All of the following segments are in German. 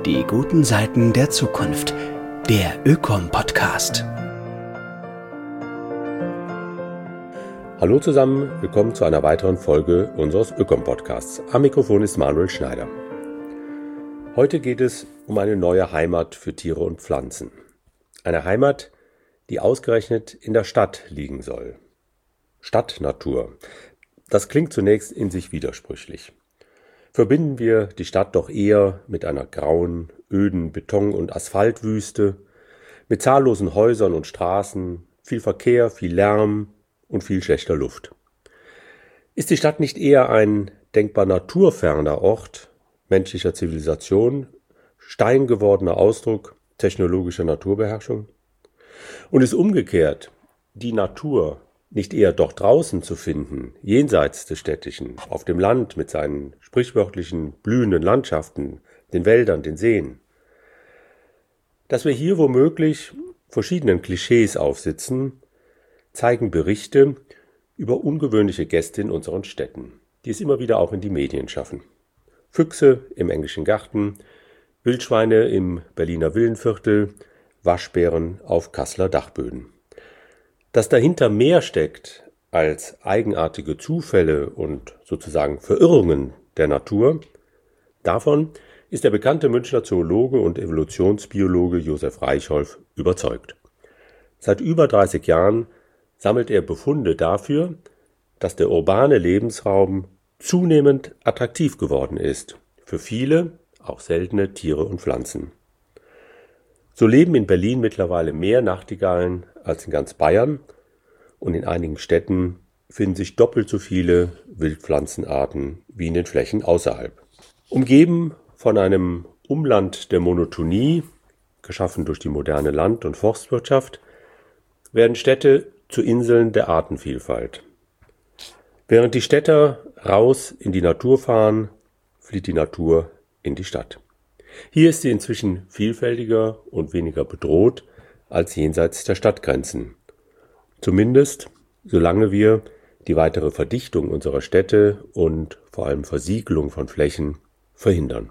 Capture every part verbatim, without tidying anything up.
Die guten Seiten der Zukunft. Der Ökom-Podcast. Hallo zusammen, willkommen zu einer weiteren Folge unseres Ökom-Podcasts. Am Mikrofon ist Manuel Schneider. Heute geht es um eine neue Heimat für Tiere und Pflanzen. Eine Heimat, die ausgerechnet in der Stadt liegen soll. Stadtnatur. Das klingt zunächst in sich widersprüchlich. Verbinden wir die Stadt doch eher mit einer grauen, öden Beton- und Asphaltwüste, mit zahllosen Häusern und Straßen, viel Verkehr, viel Lärm und viel schlechter Luft. Ist die Stadt nicht eher ein denkbar naturferner Ort menschlicher Zivilisation, steingewordener Ausdruck technologischer Naturbeherrschung? Und ist umgekehrt die Natur nicht eher doch draußen zu finden, jenseits des Städtischen, auf dem Land mit seinen sprichwörtlichen blühenden Landschaften, den Wäldern, den Seen? Dass wir hier womöglich verschiedenen Klischees aufsitzen, zeigen Berichte über ungewöhnliche Gäste in unseren Städten, die es immer wieder auch in die Medien schaffen. Füchse im Englischen Garten, Wildschweine im Berliner Villenviertel, Waschbären auf Kasseler Dachböden. Dass dahinter mehr steckt als eigenartige Zufälle und sozusagen Verirrungen der Natur, davon ist der bekannte Münchner Zoologe und Evolutionsbiologe Josef Reichholf überzeugt. Seit über dreißig Jahren sammelt er Befunde dafür, dass der urbane Lebensraum zunehmend attraktiv geworden ist für viele, auch seltene Tiere und Pflanzen. So leben in Berlin mittlerweile mehr Nachtigallen als in ganz Bayern und in einigen Städten finden sich doppelt so viele Wildpflanzenarten wie in den Flächen außerhalb. Umgeben von einem Umland der Monotonie, geschaffen durch die moderne Land- und Forstwirtschaft, werden Städte zu Inseln der Artenvielfalt. Während die Städter raus in die Natur fahren, flieht die Natur in die Stadt. Hier ist sie inzwischen vielfältiger und weniger bedroht als jenseits der Stadtgrenzen. Zumindest solange wir die weitere Verdichtung unserer Städte und vor allem Versiegelung von Flächen verhindern.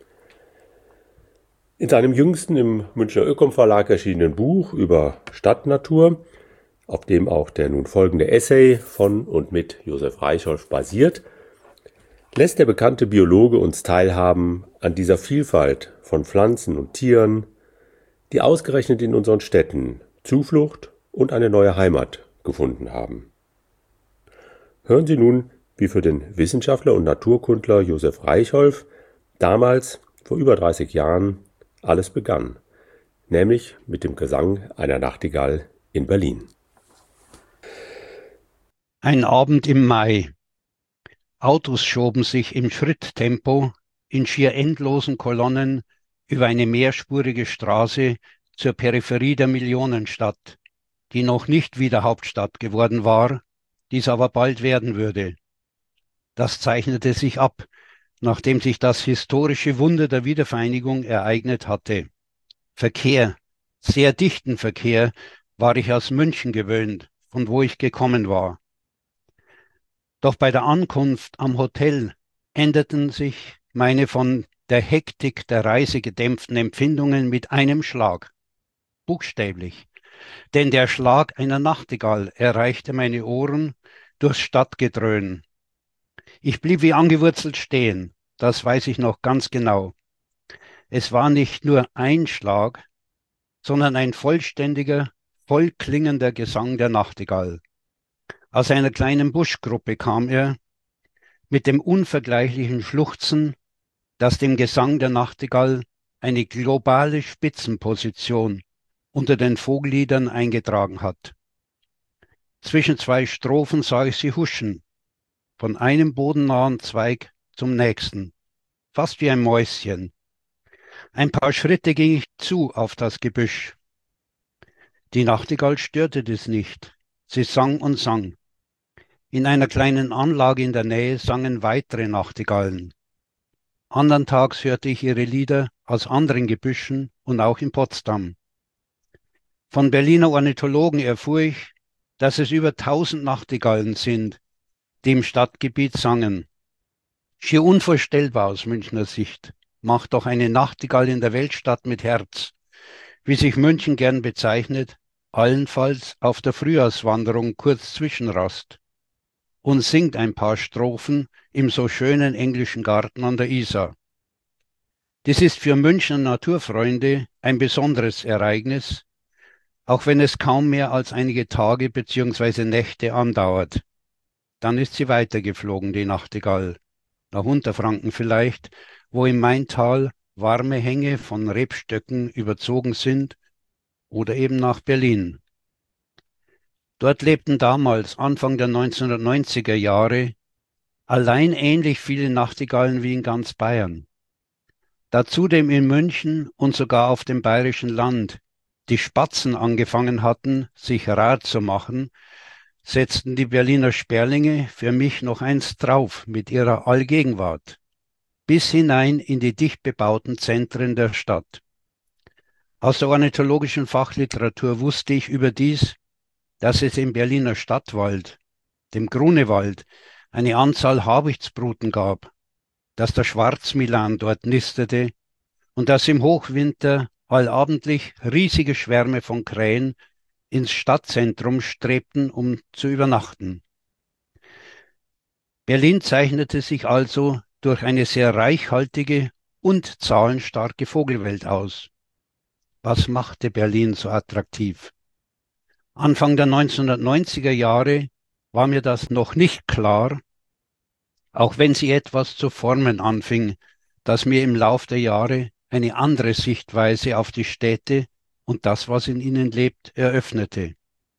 In seinem jüngsten im Münchner Ökom Verlag erschienenen Buch über Stadtnatur, auf dem auch der nun folgende Essay von und mit Josef Reichholf basiert, lässt der bekannte Biologe uns teilhaben an dieser Vielfalt von Pflanzen und Tieren, die ausgerechnet in unseren Städten Zuflucht und eine neue Heimat gefunden haben. Hören Sie nun, wie für den Wissenschaftler und Naturkundler Josef Reichholf damals, vor über dreißig Jahren, alles begann, nämlich mit dem Gesang einer Nachtigall in Berlin. Ein Abend im Mai. Autos schoben sich im Schritttempo in schier endlosen Kolonnen über eine mehrspurige Straße zur Peripherie der Millionenstadt, die noch nicht wieder Hauptstadt geworden war, dies aber bald werden würde. Das zeichnete sich ab, nachdem sich das historische Wunder der Wiedervereinigung ereignet hatte. Verkehr, sehr dichten Verkehr, war ich aus München gewöhnt, von wo ich gekommen war. Doch bei der Ankunft am Hotel änderten sich meine von der Hektik der Reise gedämpften Empfindungen mit einem Schlag. Buchstäblich. Denn der Schlag einer Nachtigall erreichte meine Ohren durchs Stadtgedröhn. Ich blieb wie angewurzelt stehen, das weiß ich noch ganz genau. Es war nicht nur ein Schlag, sondern ein vollständiger, vollklingender Gesang der Nachtigall. Aus einer kleinen Buschgruppe kam er, mit dem unvergleichlichen Schluchzen, das dem Gesang der Nachtigall eine globale Spitzenposition unter den Vogelliedern eingetragen hat. Zwischen zwei Strophen sah ich sie huschen, von einem bodennahen Zweig zum nächsten, fast wie ein Mäuschen. Ein paar Schritte ging ich zu auf das Gebüsch. Die Nachtigall störte das nicht, sie sang und sang. In einer kleinen Anlage in der Nähe sangen weitere Nachtigallen. Andern Tags hörte ich ihre Lieder aus anderen Gebüschen und auch in Potsdam. Von Berliner Ornithologen erfuhr ich, dass es über tausend Nachtigallen sind, die im Stadtgebiet sangen. Schier unvorstellbar aus Münchner Sicht. macht doch eine Nachtigall in der Weltstadt mit Herz, wie sich München gern bezeichnet, allenfalls auf der Frühjahrswanderung kurz Zwischenrast und singt ein paar Strophen im so schönen englischen Garten an der Isar. Dies ist für Münchner Naturfreunde ein besonderes Ereignis, auch wenn es kaum mehr als einige Tage bzw. Nächte andauert. Dann ist sie weitergeflogen, die Nachtigall, nach Unterfranken vielleicht, wo im Maintal warme Hänge von Rebstöcken überzogen sind, oder eben nach Berlin. Dort lebten damals, Anfang der neunzehnhundertneunziger Jahre, allein ähnlich viele Nachtigallen wie in ganz Bayern. Da zudem in München und sogar auf dem bayerischen Land die Spatzen angefangen hatten, sich rar zu machen, setzten die Berliner Sperlinge für mich noch eins drauf mit ihrer Allgegenwart, bis hinein in die dicht bebauten Zentren der Stadt. Aus der ornithologischen Fachliteratur wusste ich überdies, dass es im Berliner Stadtwald, dem Grunewald, eine Anzahl Habichtsbruten gab, dass der Schwarzmilan dort nistete und dass im Hochwinter allabendlich riesige Schwärme von Krähen ins Stadtzentrum strebten, um zu übernachten. Berlin zeichnete sich also durch eine sehr reichhaltige und zahlenstarke Vogelwelt aus. Was machte Berlin so attraktiv? Anfang der neunzehnhundertneunziger Jahre war mir das noch nicht klar, auch wenn sie etwas zu formen anfing, dass mir im Lauf der Jahre eine andere Sichtweise auf die Städte und das, was in ihnen lebt, eröffnete.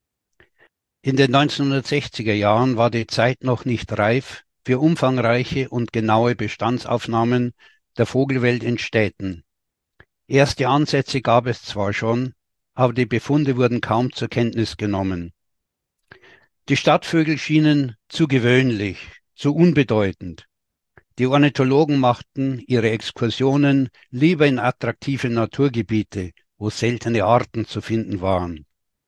In den neunzehnhundertsechziger Jahren war die Zeit noch nicht reif für umfangreiche und genaue Bestandsaufnahmen der Vogelwelt in Städten. Erste Ansätze gab es zwar schon, aber die Befunde wurden kaum zur Kenntnis genommen. Die Stadtvögel schienen zu gewöhnlich, zu unbedeutend. Die Ornithologen machten ihre Exkursionen lieber in attraktive Naturgebiete, wo seltene Arten zu finden waren.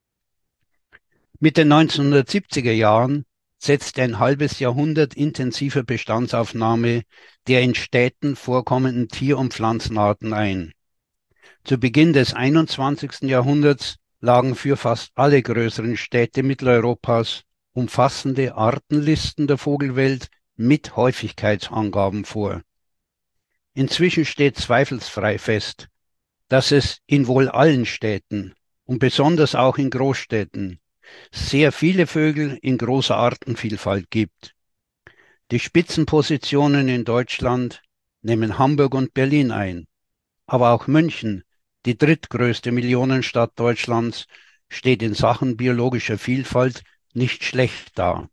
Mit den neunzehnhundertsiebziger Jahren setzte ein halbes Jahrhundert intensiver Bestandsaufnahme der in Städten vorkommenden Tier- und Pflanzenarten ein. Zu Beginn des einundzwanzigsten Jahrhunderts lagen für fast alle größeren Städte Mitteleuropas umfassende Artenlisten der Vogelwelt mit Häufigkeitsangaben vor. Inzwischen steht zweifelsfrei fest, dass es in wohl allen Städten und besonders auch in Großstädten sehr viele Vögel in großer Artenvielfalt gibt. Die Spitzenpositionen in Deutschland nehmen Hamburg und Berlin ein, aber auch München, die drittgrößte Millionenstadt Deutschlands, steht in Sachen biologischer Vielfalt nicht schlecht da.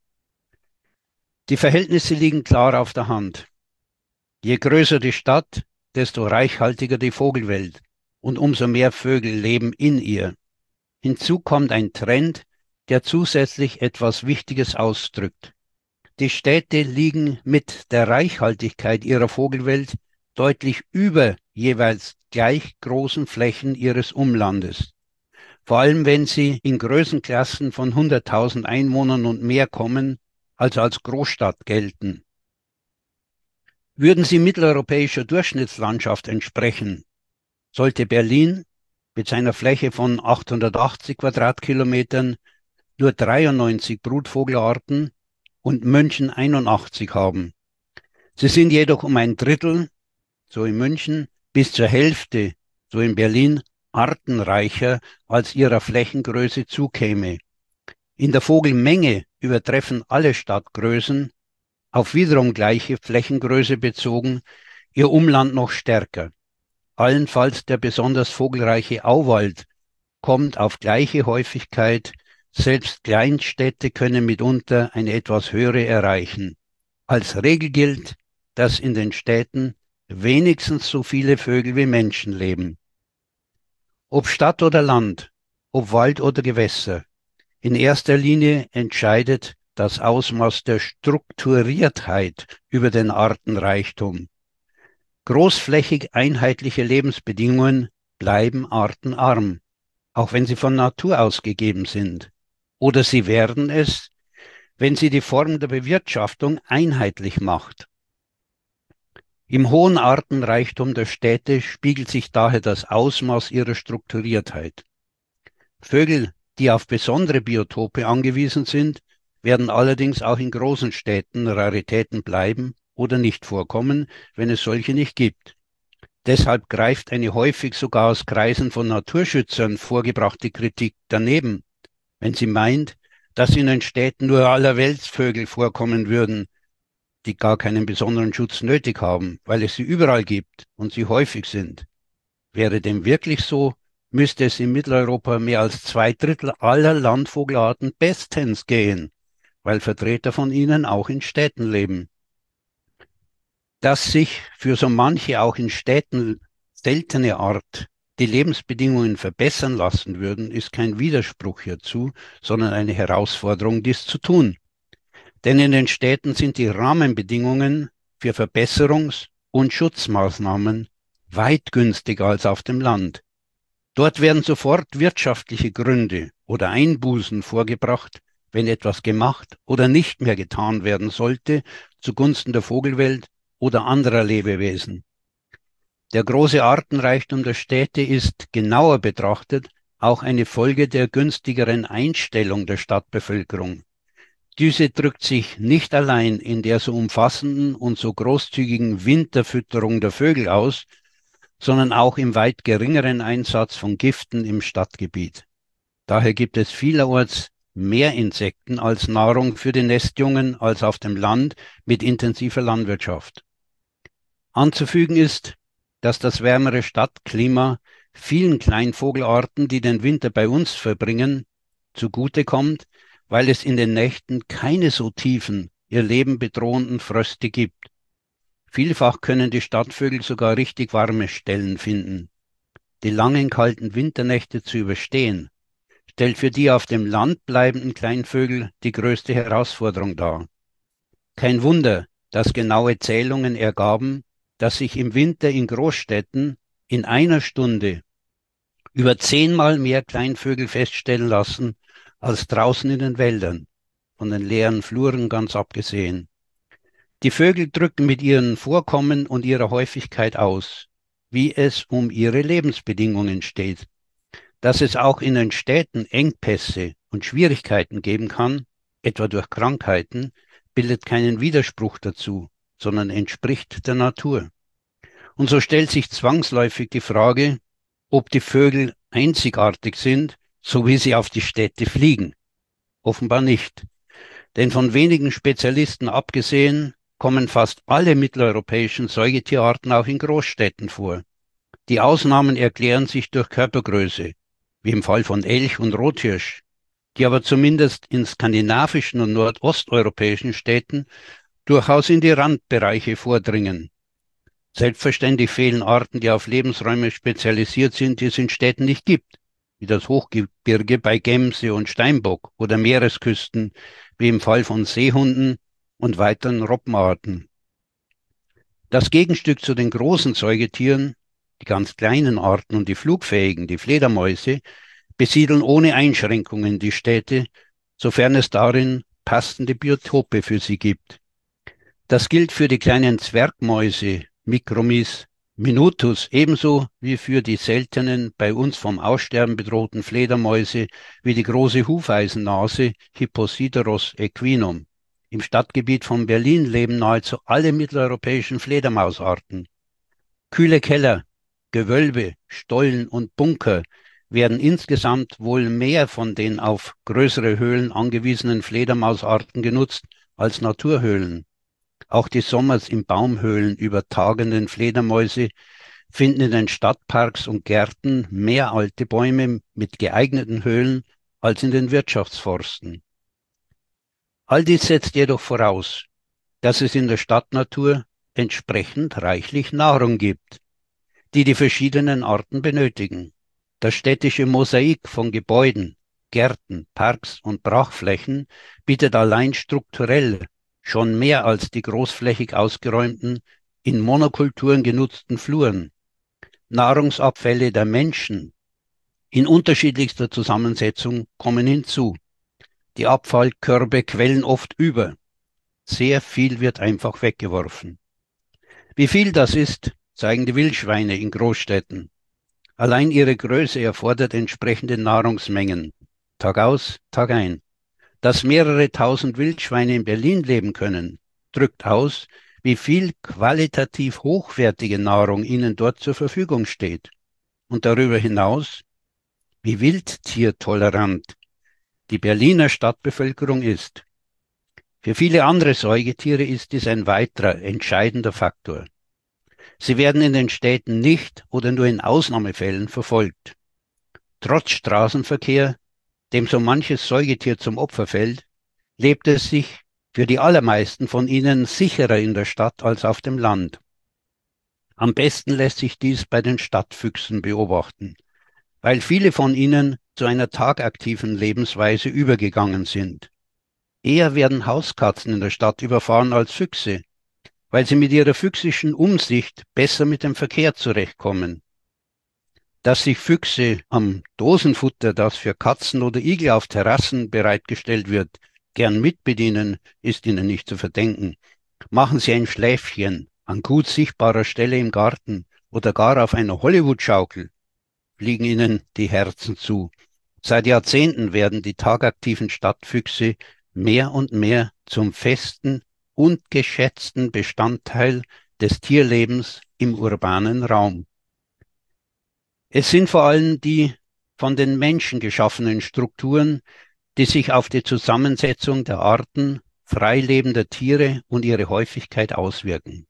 Die Verhältnisse liegen klar auf der Hand. Je größer die Stadt, desto reichhaltiger die Vogelwelt und umso mehr Vögel leben in ihr. Hinzu kommt ein Trend, der zusätzlich etwas Wichtiges ausdrückt. Die Städte liegen mit der Reichhaltigkeit ihrer Vogelwelt deutlich über jeweils gleich großen Flächen ihres Umlandes. Vor allem wenn sie in Größenklassen von hunderttausend Einwohnern und mehr kommen, also als Großstadt gelten. Würden sie mitteleuropäischer Durchschnittslandschaft entsprechen, sollte Berlin mit seiner Fläche von achthundertachtzig Quadratkilometern nur dreiundneunzig Brutvogelarten und München einundachtzig haben. Sie sind jedoch um ein Drittel, so in München, bis zur Hälfte, so in Berlin, artenreicher als ihrer Flächengröße zukäme. In der Vogelmenge übertreffen alle Stadtgrößen, auf wiederum gleiche Flächengröße bezogen, ihr Umland noch stärker. Allenfalls der besonders vogelreiche Auwald kommt auf gleiche Häufigkeit, selbst Kleinstädte können mitunter eine etwas höhere erreichen. Als Regel gilt, dass in den Städten wenigstens so viele Vögel wie Menschen leben. Ob Stadt oder Land, ob Wald oder Gewässer, in erster Linie entscheidet das Ausmaß der Strukturiertheit über den Artenreichtum. Großflächig einheitliche Lebensbedingungen bleiben artenarm, auch wenn sie von Natur aus gegeben sind. Oder sie werden es, wenn sie die Form der Bewirtschaftung einheitlich macht. Im hohen Artenreichtum der Städte spiegelt sich daher das Ausmaß ihrer Strukturiertheit. Vögel, die auf besondere Biotope angewiesen sind, werden allerdings auch in großen Städten Raritäten bleiben oder nicht vorkommen, wenn es solche nicht gibt. Deshalb greift eine häufig sogar aus Kreisen von Naturschützern vorgebrachte Kritik daneben, wenn sie meint, dass in den Städten nur Allerweltsvögel vorkommen würden, die gar keinen besonderen Schutz nötig haben, weil es sie überall gibt und sie häufig sind. Wäre dem wirklich so, müsste es in Mitteleuropa mehr als zwei Drittel aller Landvogelarten bestens gehen, weil Vertreter von ihnen auch in Städten leben. Dass sich für so manche auch in Städten seltene Art die Lebensbedingungen verbessern lassen würden, ist kein Widerspruch hierzu, sondern eine Herausforderung, dies zu tun. Denn in den Städten sind die Rahmenbedingungen für Verbesserungs- und Schutzmaßnahmen weit günstiger als auf dem Land. Dort werden sofort wirtschaftliche Gründe oder Einbußen vorgebracht, wenn etwas gemacht oder nicht mehr getan werden sollte, zugunsten der Vogelwelt oder anderer Lebewesen. Der große Artenreichtum der Städte ist, genauer betrachtet, auch eine Folge der günstigeren Einstellung der Stadtbevölkerung. Diese drückt sich nicht allein in der so umfassenden und so großzügigen Winterfütterung der Vögel aus, sondern auch im weit geringeren Einsatz von Giften im Stadtgebiet. Daher gibt es vielerorts mehr Insekten als Nahrung für die Nestjungen als auf dem Land mit intensiver Landwirtschaft. Anzufügen ist, dass das wärmere Stadtklima vielen Kleinvogelarten, die den Winter bei uns verbringen, zugutekommt, weil es in den Nächten keine so tiefen, ihr Leben bedrohenden Fröste gibt. Vielfach können die Stadtvögel sogar richtig warme Stellen finden. Die langen kalten Winternächte zu überstehen, stellt für die auf dem Land bleibenden Kleinvögel die größte Herausforderung dar. Kein Wunder, dass genaue Zählungen ergaben, dass sich im Winter in Großstädten in einer Stunde über zehnmal mehr Kleinvögel feststellen lassen, als draußen in den Wäldern, von den leeren Fluren ganz abgesehen. Die Vögel drücken mit ihren Vorkommen und ihrer Häufigkeit aus, wie es um ihre Lebensbedingungen steht. Dass es auch in den Städten Engpässe und Schwierigkeiten geben kann, etwa durch Krankheiten, bildet keinen Widerspruch dazu, sondern entspricht der Natur. Und so stellt sich zwangsläufig die Frage, ob die Vögel einzigartig sind, so wie sie auf die Städte fliegen. Offenbar nicht. Denn von wenigen Spezialisten abgesehen, kommen fast alle mitteleuropäischen Säugetierarten auch in Großstädten vor. Die Ausnahmen erklären sich durch Körpergröße, wie im Fall von Elch und Rothirsch, die aber zumindest in skandinavischen und nordosteuropäischen Städten durchaus in die Randbereiche vordringen. Selbstverständlich fehlen Arten, die auf Lebensräume spezialisiert sind, die es in Städten nicht gibt, wie das Hochgebirge bei Gemse und Steinbock oder Meeresküsten, wie im Fall von Seehunden und weiteren Robbenarten. Das Gegenstück zu den großen Säugetieren, die ganz kleinen Arten und die flugfähigen, die Fledermäuse, besiedeln ohne Einschränkungen die Städte, sofern es darin passende Biotope für sie gibt. Das gilt für die kleinen Zwergmäuse, Micromys, Minutus, ebenso wie für die seltenen, bei uns vom Aussterben bedrohten Fledermäuse wie die große Hufeisennase Hipposideros equinum. Im Stadtgebiet von Berlin leben nahezu alle mitteleuropäischen Fledermausarten. Kühle Keller, Gewölbe, Stollen und Bunker werden insgesamt wohl mehr von den auf größere Höhlen angewiesenen Fledermausarten genutzt als Naturhöhlen. Auch die sommers in Baumhöhlen übertagenden Fledermäuse finden in den Stadtparks und Gärten mehr alte Bäume mit geeigneten Höhlen als in den Wirtschaftsforsten. All dies setzt jedoch voraus, dass es in der Stadtnatur entsprechend reichlich Nahrung gibt, die die verschiedenen Arten benötigen. Das städtische Mosaik von Gebäuden, Gärten, Parks und Brachflächen bietet allein strukturell schon mehr als die großflächig ausgeräumten, in Monokulturen genutzten Fluren. Nahrungsabfälle der Menschen in unterschiedlichster Zusammensetzung kommen hinzu. Die Abfallkörbe quellen oft über. Sehr viel wird einfach weggeworfen. Wie viel das ist, zeigen die Wildschweine in Großstädten. Allein ihre Größe erfordert entsprechende Nahrungsmengen, Tag aus, Tag ein. Dass mehrere tausend Wildschweine in Berlin leben können, drückt aus, wie viel qualitativ hochwertige Nahrung ihnen dort zur Verfügung steht. Und darüber hinaus, wie wildtiertolerant die Berliner Stadtbevölkerung ist. Für viele andere Säugetiere ist dies ein weiterer entscheidender Faktor. Sie werden in den Städten nicht oder nur in Ausnahmefällen verfolgt. Trotz Straßenverkehr, dem so manches Säugetier zum Opfer fällt, lebt es sich für die allermeisten von ihnen sicherer in der Stadt als auf dem Land. Am besten lässt sich dies bei den Stadtfüchsen beobachten, weil viele von ihnen zu einer tagaktiven Lebensweise übergegangen sind. Eher werden Hauskatzen in der Stadt überfahren als Füchse, weil sie mit ihrer füchsischen Umsicht besser mit dem Verkehr zurechtkommen. Dass sich Füchse am Dosenfutter, das für Katzen oder Igel auf Terrassen bereitgestellt wird, gern mitbedienen, ist ihnen nicht zu verdenken. Machen sie ein Schläfchen an gut sichtbarer Stelle im Garten oder gar auf einer Hollywood-Schaukel, fliegen ihnen die Herzen zu. Seit Jahrzehnten werden die tagaktiven Stadtfüchse mehr und mehr zum festen und geschätzten Bestandteil des Tierlebens im urbanen Raum. Es sind vor allem die von den Menschen geschaffenen Strukturen, die sich auf die Zusammensetzung der Arten freilebender Tiere und ihre Häufigkeit auswirken.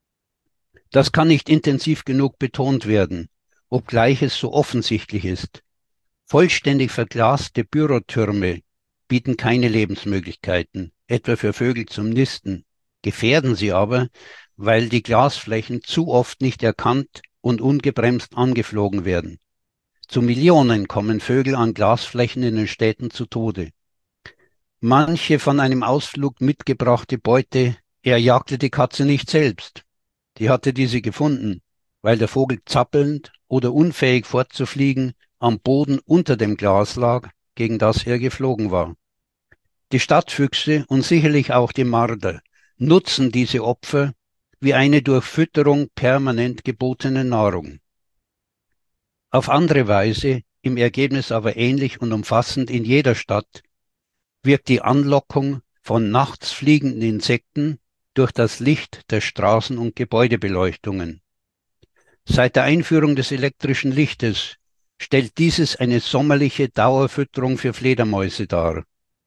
Das kann nicht intensiv genug betont werden, obgleich es so offensichtlich ist. Vollständig verglaste Bürotürme bieten keine Lebensmöglichkeiten, etwa für Vögel zum Nisten, gefährden sie aber, weil die Glasflächen zu oft nicht erkannt und ungebremst angeflogen werden. Zu Millionen kommen Vögel an Glasflächen in den Städten zu Tode. Manche von einem Ausflug mitgebrachte Beute erjagte die Katze nicht selbst. Die hatte diese gefunden, weil der Vogel zappelnd oder unfähig fortzufliegen am Boden unter dem Glas lag, gegen das er geflogen war. Die Stadtfüchse und sicherlich auch die Marder nutzen diese Opfer wie eine durch Fütterung permanent gebotene Nahrung. Auf andere Weise, im Ergebnis aber ähnlich und umfassend in jeder Stadt, wirkt die Anlockung von nachts fliegenden Insekten durch das Licht der Straßen- und Gebäudebeleuchtungen. Seit der Einführung des elektrischen Lichtes stellt dieses eine sommerliche Dauerfütterung für Fledermäuse dar.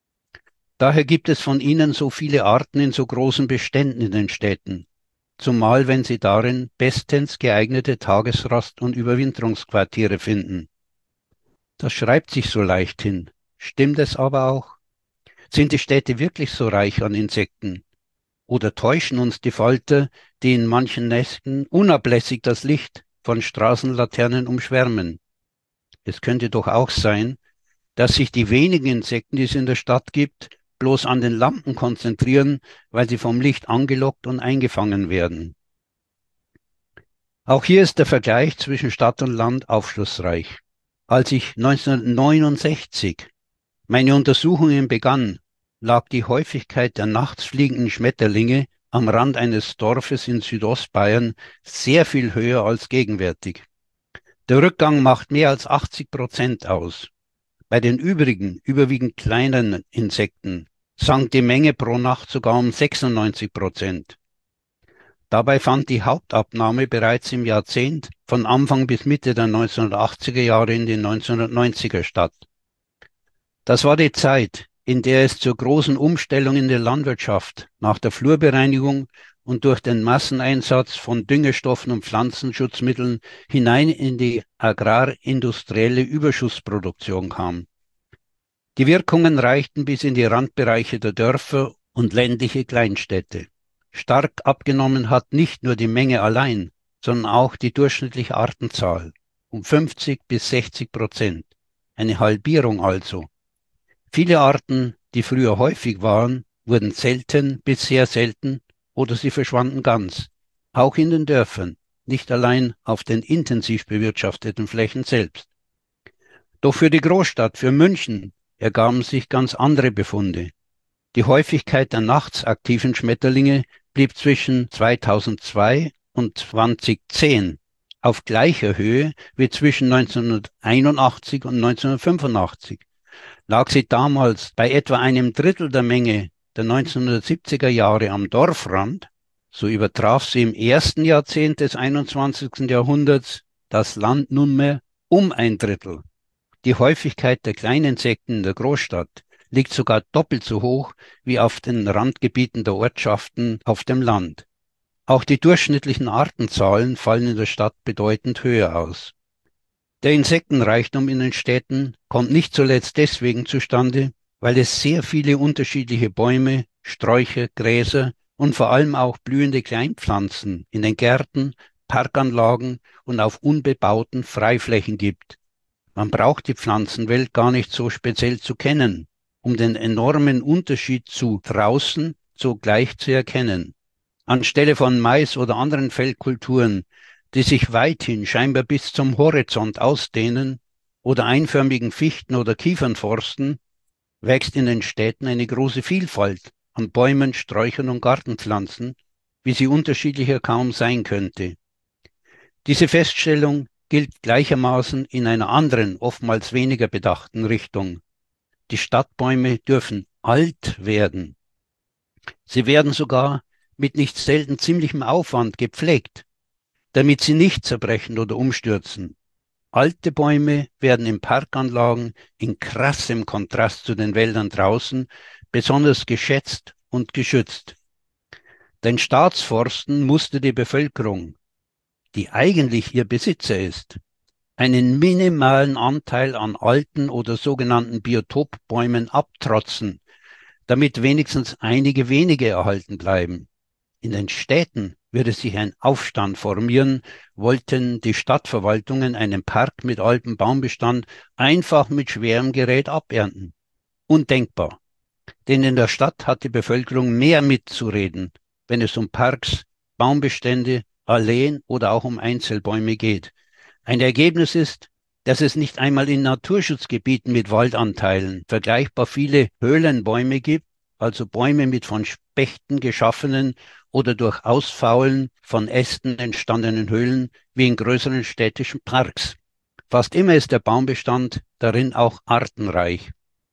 Daher gibt es von ihnen so viele Arten in so großen Beständen in den Städten, zumal wenn sie darin bestens geeignete Tagesrast- und Überwinterungsquartiere finden. Das schreibt sich so leicht hin. Stimmt es aber auch? Sind die Städte wirklich so reich an Insekten? Oder täuschen uns die Falter, die in manchen Nächten unablässig das Licht von Straßenlaternen umschwärmen? Es könnte doch auch sein, dass sich die wenigen Insekten, die es in der Stadt gibt, bloß an den Lampen konzentrieren, weil sie vom Licht angelockt und eingefangen werden. Auch hier ist der Vergleich zwischen Stadt und Land aufschlussreich. Als ich neunzehnhundertneunundsechzig meine Untersuchungen begann, lag die Häufigkeit der nachts fliegenden Schmetterlinge am Rand eines Dorfes in Südostbayern sehr viel höher als gegenwärtig. Der Rückgang macht mehr als achtzig Prozent aus. Bei den übrigen, überwiegend kleineren Insekten sank die Menge pro Nacht sogar um sechsundneunzig Prozent. Dabei fand die Hauptabnahme bereits im Jahrzehnt von Anfang bis Mitte der neunzehnhundertachtziger Jahre in den neunzehnhundertneunziger statt. Das war die Zeit, in der es zur großen Umstellung in der Landwirtschaft nach der Flurbereinigung und durch den Masseneinsatz von Düngestoffen und Pflanzenschutzmitteln hinein in die agrarindustrielle Überschussproduktion kam. Die Wirkungen reichten bis in die Randbereiche der Dörfer und ländliche Kleinstädte. Stark abgenommen hat nicht nur die Menge allein, sondern auch die durchschnittliche Artenzahl, um fünfzig bis sechzig Prozent. Eine Halbierung also. Viele Arten, die früher häufig waren, wurden selten bis sehr selten oder sie verschwanden ganz, auch in den Dörfern, nicht allein auf den intensiv bewirtschafteten Flächen selbst. Doch für die Großstadt, für München, ergaben sich ganz andere Befunde. Die Häufigkeit der nachts aktiven Schmetterlinge blieb zwischen zweitausendzwei und zweitausendzehn auf gleicher Höhe wie zwischen neunzehnhunderteinundachtzig und neunzehnhundertfünfundachtzig. Lag sie damals bei etwa einem Drittel der Menge der neunzehnhundertsiebziger Jahre am Dorfrand, so übertraf sie im ersten Jahrzehnt des einundzwanzigsten Jahrhunderts das Land nunmehr um ein Drittel. Die Häufigkeit der Kleininsekten in der Großstadt liegt sogar doppelt so hoch wie auf den Randgebieten der Ortschaften auf dem Land. Auch die durchschnittlichen Artenzahlen fallen in der Stadt bedeutend höher aus. Der Insektenreichtum in den Städten kommt nicht zuletzt deswegen zustande, weil es sehr viele unterschiedliche Bäume, Sträucher, Gräser und vor allem auch blühende Kleinpflanzen in den Gärten, Parkanlagen und auf unbebauten Freiflächen gibt. Man braucht die Pflanzenwelt gar nicht so speziell zu kennen, um den enormen Unterschied zu draußen so gleich zu erkennen. Anstelle von Mais oder anderen Feldkulturen, die sich weithin scheinbar bis zum Horizont ausdehnen, oder einförmigen Fichten- oder Kiefernforsten, wächst in den Städten eine große Vielfalt an Bäumen, Sträuchern und Gartenpflanzen, wie sie unterschiedlicher kaum sein könnte. Diese Feststellung gilt gleichermaßen in einer anderen, oftmals weniger bedachten Richtung. Die Stadtbäume dürfen alt werden. Sie werden sogar mit nicht selten ziemlichem Aufwand gepflegt, damit sie nicht zerbrechen oder umstürzen. Alte Bäume werden in Parkanlagen in krassem Kontrast zu den Wäldern draußen besonders geschätzt und geschützt. Den Staatsforsten musste die Bevölkerung, die eigentlich ihr Besitzer ist, einen minimalen Anteil an alten oder sogenannten Biotopbäumen abtrotzen, damit wenigstens einige wenige erhalten bleiben. In den Städten würde sich ein Aufstand formieren, wollten die Stadtverwaltungen einen Park mit altem Baumbestand einfach mit schwerem Gerät abernten. Undenkbar. Denn in der Stadt hat die Bevölkerung mehr mitzureden, wenn es um Parks, Baumbestände, Alleen oder auch um Einzelbäume geht. Ein Ergebnis ist, dass es nicht einmal in Naturschutzgebieten mit Waldanteilen vergleichbar viele Höhlenbäume gibt, also Bäume mit von Spechten geschaffenen oder durch Ausfaulen von Ästen entstandenen Höhlen wie in größeren städtischen Parks. Fast immer ist der Baumbestand darin auch artenreich.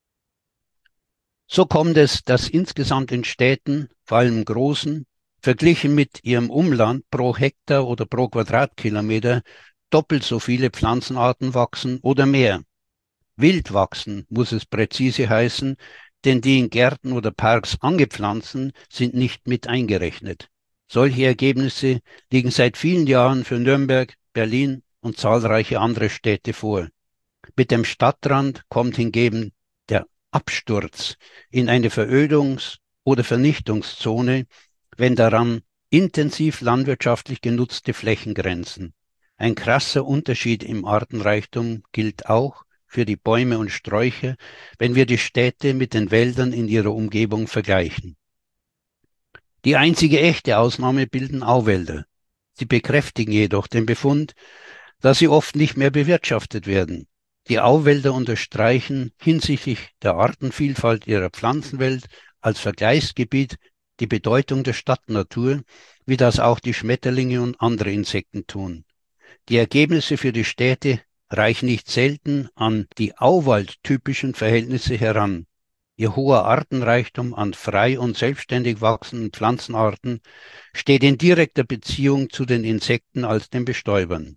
So kommt es, dass insgesamt in Städten, vor allem großen, verglichen mit ihrem Umland pro Hektar oder pro Quadratkilometer doppelt so viele Pflanzenarten wachsen oder mehr. Wild wachsen muss es präzise heißen, denn die in Gärten oder Parks angepflanzten sind nicht mit eingerechnet. Solche Ergebnisse liegen seit vielen Jahren für Nürnberg, Berlin und zahlreiche andere Städte vor. Mit dem Stadtrand kommt hingegen der Absturz in eine Verödungs- oder Vernichtungszone, wenn daran intensiv landwirtschaftlich genutzte Flächen grenzen. Ein krasser Unterschied im Artenreichtum gilt auch für die Bäume und Sträucher, wenn wir die Städte mit den Wäldern in ihrer Umgebung vergleichen. Die einzige echte Ausnahme bilden Auwälder. Sie bekräftigen jedoch den Befund, dass sie oft nicht mehr bewirtschaftet werden. Die Auwälder unterstreichen hinsichtlich der Artenvielfalt ihrer Pflanzenwelt als Vergleichsgebiet die Bedeutung der Stadtnatur, wie das auch die Schmetterlinge und andere Insekten tun. Die Ergebnisse für die Städte reichen nicht selten an die auwaldtypischen Verhältnisse heran. Ihr hoher Artenreichtum an frei und selbstständig wachsenden Pflanzenarten steht in direkter Beziehung zu den Insekten als den Bestäubern.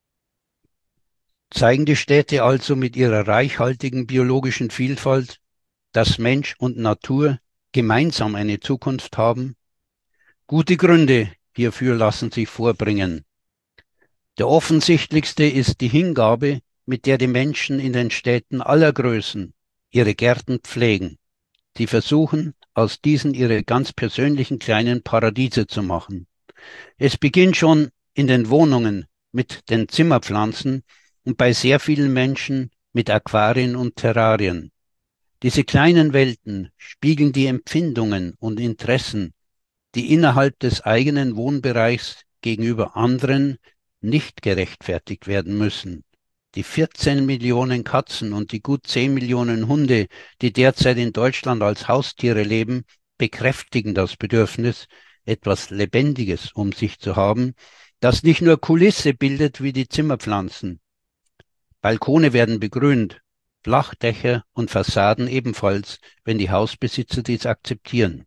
Zeigen die Städte also mit ihrer reichhaltigen biologischen Vielfalt, dass Mensch und Natur gemeinsam eine Zukunft haben? Gute Gründe hierfür lassen sich vorbringen. Der offensichtlichste ist die Hingabe, mit der die Menschen in den Städten aller Größen ihre Gärten pflegen. Sie versuchen, aus diesen ihre ganz persönlichen kleinen Paradiese zu machen. Es beginnt schon in den Wohnungen mit den Zimmerpflanzen und bei sehr vielen Menschen mit Aquarien und Terrarien. Diese kleinen Welten spiegeln die Empfindungen und Interessen, die innerhalb des eigenen Wohnbereichs gegenüber anderen nicht gerechtfertigt werden müssen. Die vierzehn Millionen Katzen und die gut zehn Millionen Hunde, die derzeit in Deutschland als Haustiere leben, bekräftigen das Bedürfnis, etwas Lebendiges um sich zu haben, das nicht nur Kulisse bildet wie die Zimmerpflanzen. Balkone werden begrünt, Flachdächer und Fassaden ebenfalls, wenn die Hausbesitzer dies akzeptieren.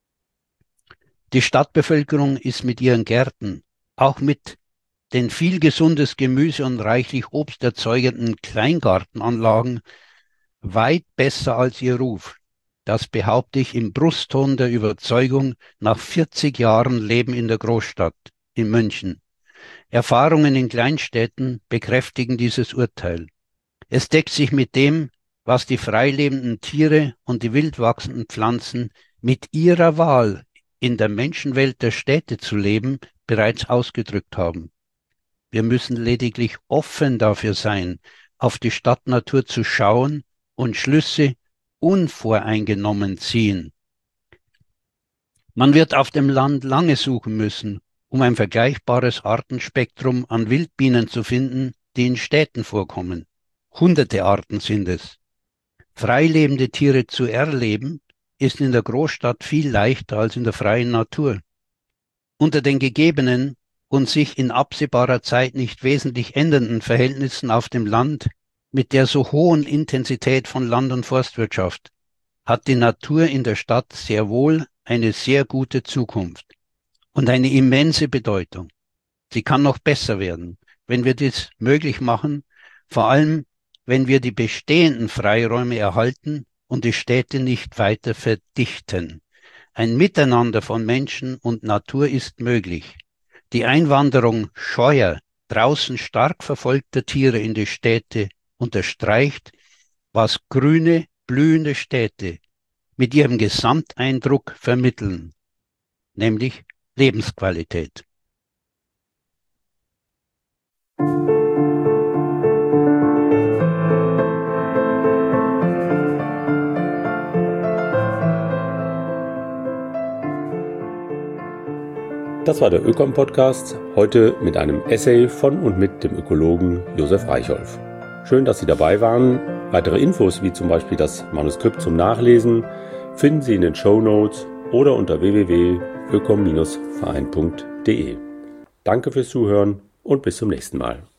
Die Stadtbevölkerung ist mit ihren Gärten, auch mit den viel gesundes Gemüse und reichlich Obst erzeugenden Kleingartenanlagen, weit besser als ihr Ruf. Das behaupte ich im Brustton der Überzeugung nach vierzig Jahren Leben in der Großstadt, in München. Erfahrungen in Kleinstädten bekräftigen dieses Urteil. Es deckt sich mit dem, was die freilebenden Tiere und die wild wachsenden Pflanzen mit ihrer Wahl, in der Menschenwelt der Städte zu leben, bereits ausgedrückt haben. Wir müssen lediglich offen dafür sein, auf die Stadtnatur zu schauen und Schlüsse unvoreingenommen ziehen. Man wird auf dem Land lange suchen müssen, um ein vergleichbares Artenspektrum an Wildbienen zu finden, die in Städten vorkommen. Hunderte Arten sind es. Freilebende Tiere zu erleben, ist in der Großstadt viel leichter als in der freien Natur. Unter den gegebenen und sich in absehbarer Zeit nicht wesentlich ändernden Verhältnissen auf dem Land mit der so hohen Intensität von Land- und Forstwirtschaft hat die Natur in der Stadt sehr wohl eine sehr gute Zukunft und eine immense Bedeutung. Sie kann noch besser werden, wenn wir dies möglich machen, vor allem wenn wir die bestehenden Freiräume erhalten und die Städte nicht weiter verdichten. Ein Miteinander von Menschen und Natur ist möglich. Die Einwanderung scheuer, draußen stark verfolgter Tiere in die Städte unterstreicht, was grüne, blühende Städte mit ihrem Gesamteindruck vermitteln, nämlich Lebensqualität. Das war der Ökom-Podcast, heute mit einem Essay von und mit dem Ökologen Josef Reichholf. Schön, dass Sie dabei waren. Weitere Infos, wie zum Beispiel das Manuskript zum Nachlesen, finden Sie in den Shownotes oder unter w w w punkt ökom Bindestrich verein punkt de. Danke fürs Zuhören und bis zum nächsten Mal.